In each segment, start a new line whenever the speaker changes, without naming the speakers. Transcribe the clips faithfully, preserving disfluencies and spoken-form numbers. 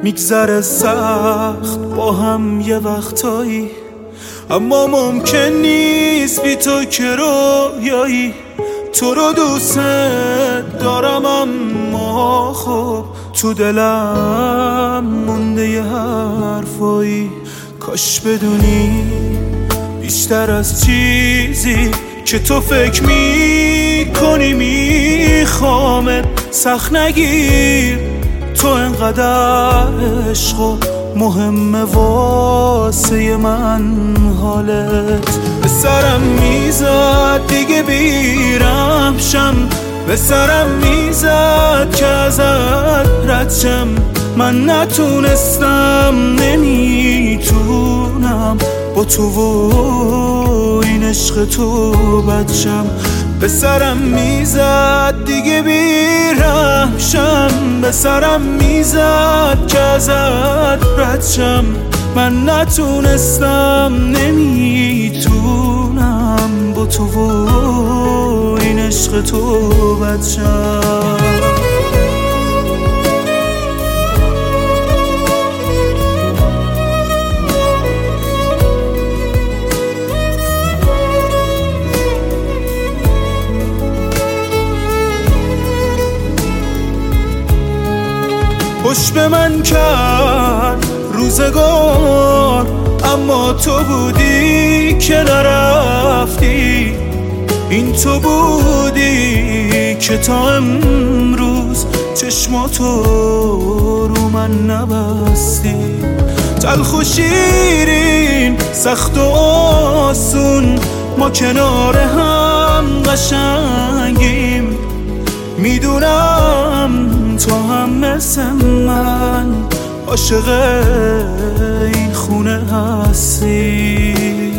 میگذره سخت با هم یه وقتایی، اما ممکن نیست بی تو که رویایی. تو رو دوست دارم اما خب تو دلم مونده یه حرفایی. کاش بدونی بیشتر از چیزی که تو فکر میکنی میخوامت. سخت نگیر تو انقدر عشق و مهمه واسه من حالت. به سرم میزد دیگه بیرم شم، به سرم میزد که ازت رد شم. من نتونستم نمیتونم با تو و این عشق تو بد شم. به سرم میزد دیگه بیرم شم، به سرم میزد که ازت رد شم. من نتونستم نمیتونم با تو و این عشق تو بد شم. خوش به من کرد روزگار، اما تو بودی که نرفتی. این تو بودی که تا امروز چشماتو رو من نبستی. تلخ و شیرین، سخت و آسون، ما کنار هم قشنگیم. میدونم تو هم مثل من عاشق این خونه هستی.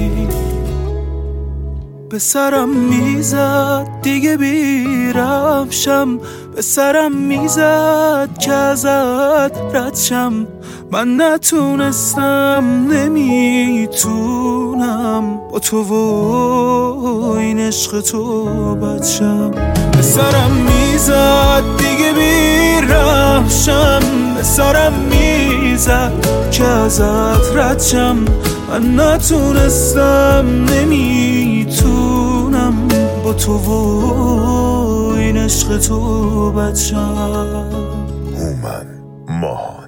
به سرم میزد دیگه بیرم شم، به سرم میزد که ازت رد شم. من نتونستم نمیتونم با تو و این عشق تو بد شم. به سرم میزد دیگه بیرم شم، به سرم میزد که ازت رد شم. من نتونستم نمیتونم با تو و این عشق تو بد شم.
هومن ماهان.